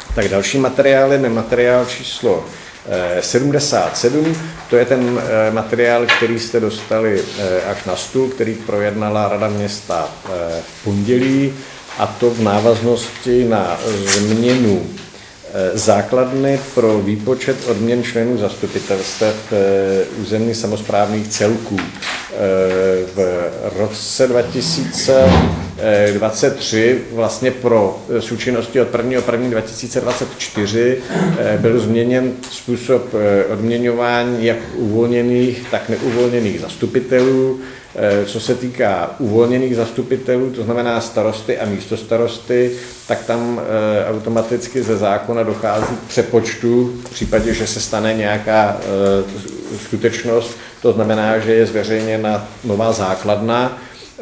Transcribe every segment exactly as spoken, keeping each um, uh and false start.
Tak další materiálem je materiál číslo sedmdesát sedm, to je ten materiál, který jste dostali až na stůl, který projednala Rada města v pondělí, a to v návaznosti na změnu základny pro výpočet odměn členů zastupitelstev územních samosprávných celků. V roce dva tisíce dvacet tři vlastně pro s účinností od prvního prvního dva tisíce dvacet čtyři byl změněn způsob odměňování jak uvolněných, tak neuvolněných zastupitelů. Co se týká uvolněných zastupitelů, to znamená starosty a místostarosty, tak tam automaticky ze zákona dochází k přepočtu v případě, že se stane nějaká skutečnost, to znamená, že je zveřejněna nová základna,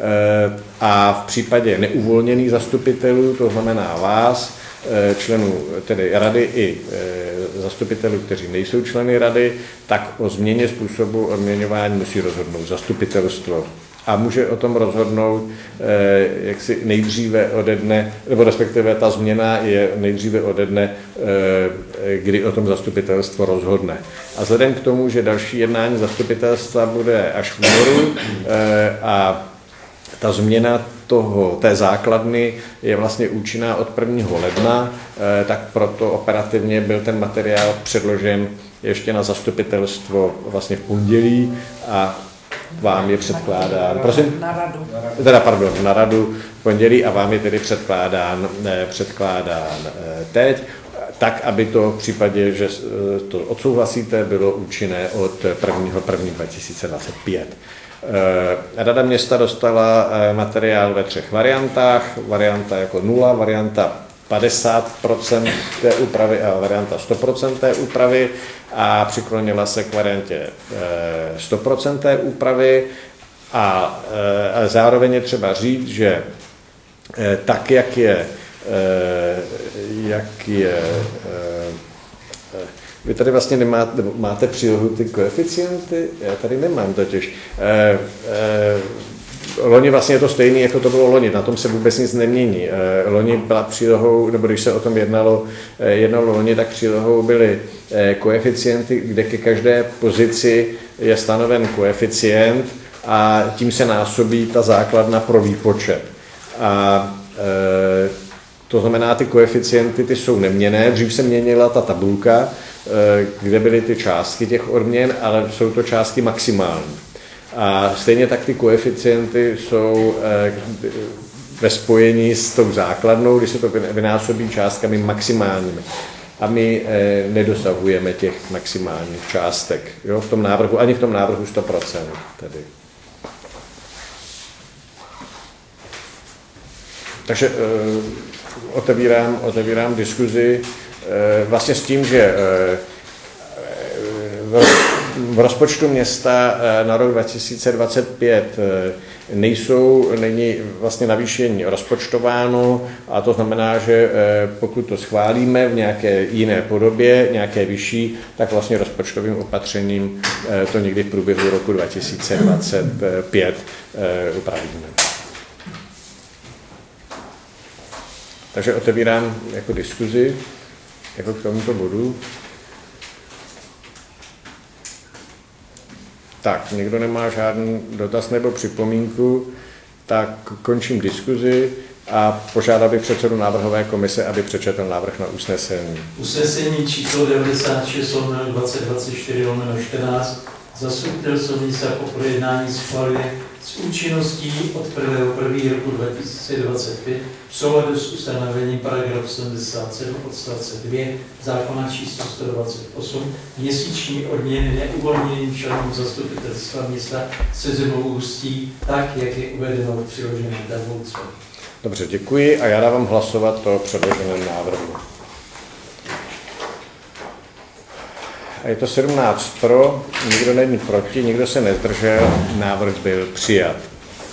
a v případě neuvolněných zastupitelů, to znamená vás, členů tedy rady i zastupitelů, kteří nejsou členy rady, tak o změně způsobu odměňování musí rozhodnout zastupitelstvo. A může o tom rozhodnout jaksi nejdříve ode dne, nebo respektive ta změna je nejdříve ode dne, kdy o tom zastupitelstvo rozhodne. A vzhledem k tomu, že další jednání zastupitelstva bude až v únoru a ta změna toho, té základny je vlastně účinná od prvního ledna, tak proto operativně byl ten materiál předložen ještě na zastupitelstvo vlastně v pondělí a vám je předkládán, prosím? Na radu. Teda, pardon, na radu v pondělí a vám je tedy předkládán, předkládán teď, tak, aby to v případě, že to odsouhlasíte, bylo účinné od prvního prvního dva tisíce dvacet pět. Rada města dostala materiál ve třech variantách, varianta jako nula, varianta padesát procent té úpravy a varianta sto procent té úpravy, a přiklonila se k variantě sto procent té úpravy, a zároveň je třeba říct, že tak, jak je, jak je vy tady vlastně nemáte, máte přílohu ty koeficienty? Já tady nemám totiž. E, e, loni vlastně je to stejné, jako to bylo loni, na tom se vůbec nic nemění. E, loni byla přílohou, nebo když se o tom jednalo, e, jednalo loni, tak přílohou byly e, koeficienty, kde ke každé pozici je stanoven koeficient a tím se násobí ta základna pro výpočet. A e, to znamená, ty koeficienty ty jsou neměnné, dřív se měnila ta tabulka, kde byly ty částky těch odměn, ale jsou to částky maximální. A stejně tak ty koeficienty jsou ve spojení s tou základnou, když se to vynásobí částkami maximálními. A my nedosahujeme těch maximálních částek, jo, v tom návrhu, ani v tom návrhu sto procent tedy. Takže otevírám, otevírám diskuzi vlastně s tím, že v rozpočtu města na rok dva tisíce dvacet pět nejsou, není vlastně navýšení rozpočtováno, a to znamená, že pokud to schválíme v nějaké jiné podobě, nějaké vyšší, tak vlastně rozpočtovým opatřením to někdy v průběhu roku dva tisíce dvacet pět upravíme. Takže otevírám jako diskuzi jako k tomuto bodu. Tak, někdo nemá žádný dotaz nebo připomínku, tak končím diskuzi a požádal bych předsedu návrhové komise, aby přečetl návrh na usnesení. Usnesení číslo devadesát šest lomeno dvacet dvacet čtyři lomeno čtrnáct zastupitelstvo města po projednání schvaluje s účinností od prvního prvního roku dva tisíce dvacet pět v souladu s ustanovením paragrafu sedmdesát sedm odstavce dva zákona číslo sto dvacet osm měsíční odměny neuvolněným členům zastupitelstva města se Zemovou Ústí, tak, jak je uvedeno v přiloženém tabulce. Dobře, děkuji a já dávám hlasovat o předloženém návrhu. A je to sedmnáct pro, nikdo není proti, nikdo se nezdržel, návrh byl přijat.